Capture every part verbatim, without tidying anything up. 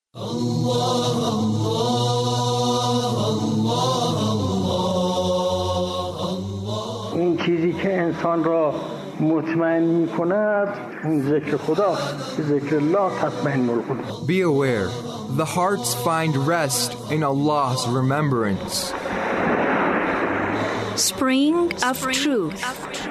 این چیزی که انسان را مطمئن می کند اون ذکر خداست. ذکر الله تطمئن القلوب. Be aware, the hearts find rest in Allah's remembrance. Spring of Truth.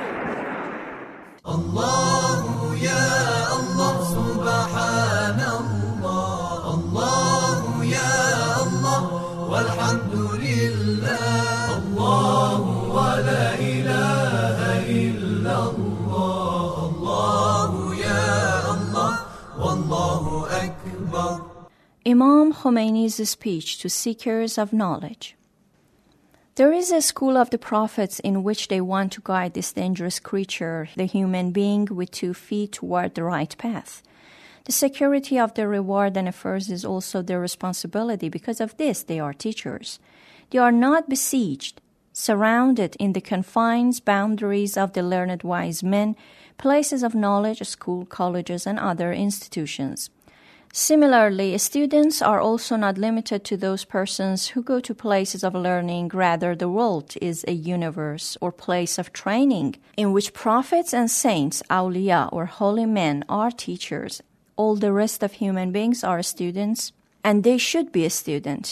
Allah ya Allah subhanallah. Allah ya Allah walhamdulillah. Allah wa la ilaha illallah. Allah ya Allah wallahu akbar. Imam Khomeini's speech to seekers of knowledge. There is a school of the prophets in which they want to guide this dangerous creature, the human being with two feet, toward the right path. The security of their reward and affairs is also their responsibility. Because of this, they are teachers. They are not besieged, surrounded in the confines, boundaries of the learned wise men, places of knowledge, school, colleges, and other institutions. Similarly, students are also not limited to those persons who go to places of learning. Rather, the world is a universe or place of training in which prophets and saints, awliya or holy men, are teachers. All the rest of human beings are students, and they should be a student.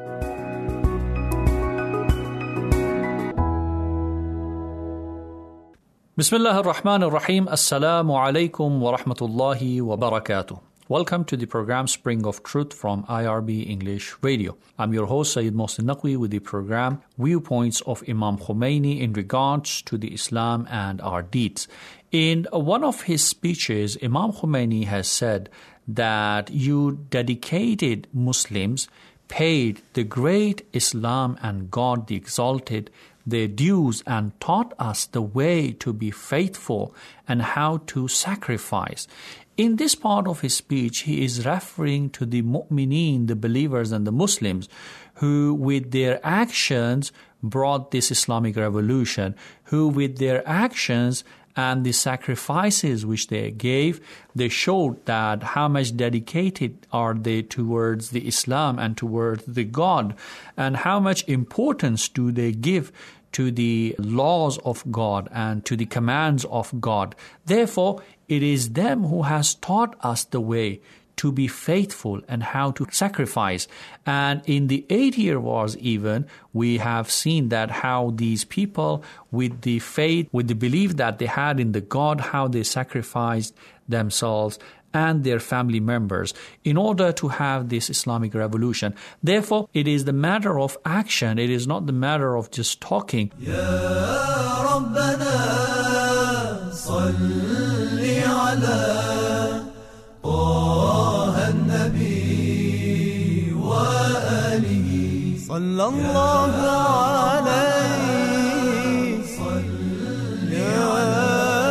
Bismillah ar-Rahman ar-Rahim. Assalamu alaikum wa rahmatullahi wa barakatuh. Welcome to the program Spring of Truth from I R B English Radio. I'm your host Sayyid Mohsin Naqvi with the program Viewpoints of Imam Khomeini in regards to the Islam and our deeds. In one of his speeches, Imam Khomeini has said that you dedicated Muslims paid the great Islam and God the Exalted their dues and taught us the way to be faithful and how to sacrifice. In this part of his speech, he is referring to the mu'mineen, the believers and the Muslims, who with their actions brought this Islamic revolution, who with their actions and the sacrifices which they gave, they showed that how much dedicated are they towards the Islam and towards the God, and how much importance do they give to the laws of God and to the commands of God. Therefore, it is them who has taught us the way to be faithful and how to sacrifice. And in the eight-year wars even, we have seen that how these people with the faith, with the belief that they had in the God, how they sacrificed themselves and their family members in order to have this Islamic revolution. Therefore, it is the matter of action. It is not the matter of just talking. Ya Rabbana, salli ala Taha an-Nabi wa alihi. Sallallahu alayhi. Salli ala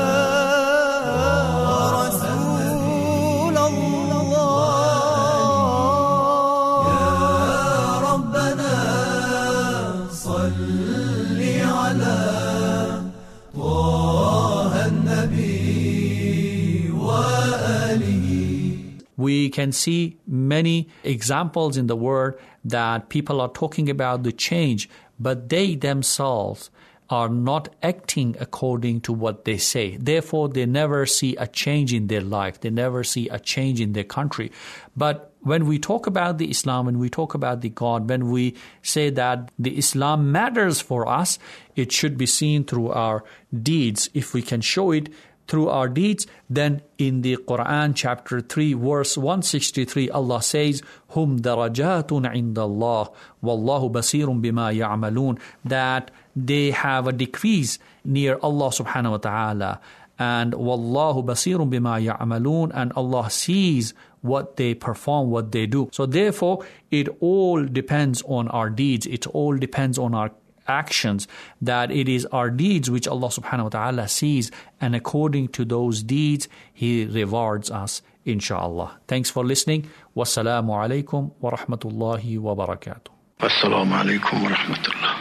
We can see many examples in the Word that people are talking about the change, but they themselves are not acting according to what they say. Therefore, they never see a change in their life. They never see a change in their country. But when we talk about the Islam, when we talk about the God, when we say that the Islam matters for us, it should be seen through our deeds. If we can show it through our deeds, then in the Quran chapter three verse one sixty-three, Allah says, Hum darajatun indallah wallahu basirun bima ya'malun, that they have a decrease near Allah subhanahu wa ta'ala, and wallahu basirun bima ya'malun, and Allah sees what they perform, what they do. So therefore, it all depends on our deeds. It all depends on our actions, that it is our deeds which Allah subhanahu wa ta'ala sees, and according to those deeds He rewards us, inshallah. Thanks for listening. Wassalamu alaikum wa rahmatullahi wa barakatuh. Wassalamu alaikum wa rahmatullah.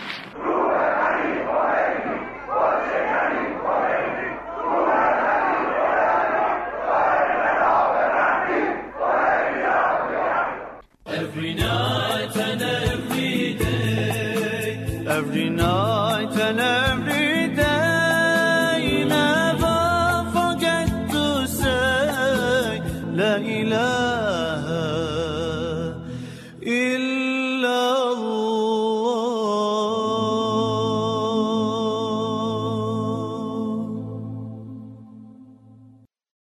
Every night and every day, every night and every day, never forget to say La ilaha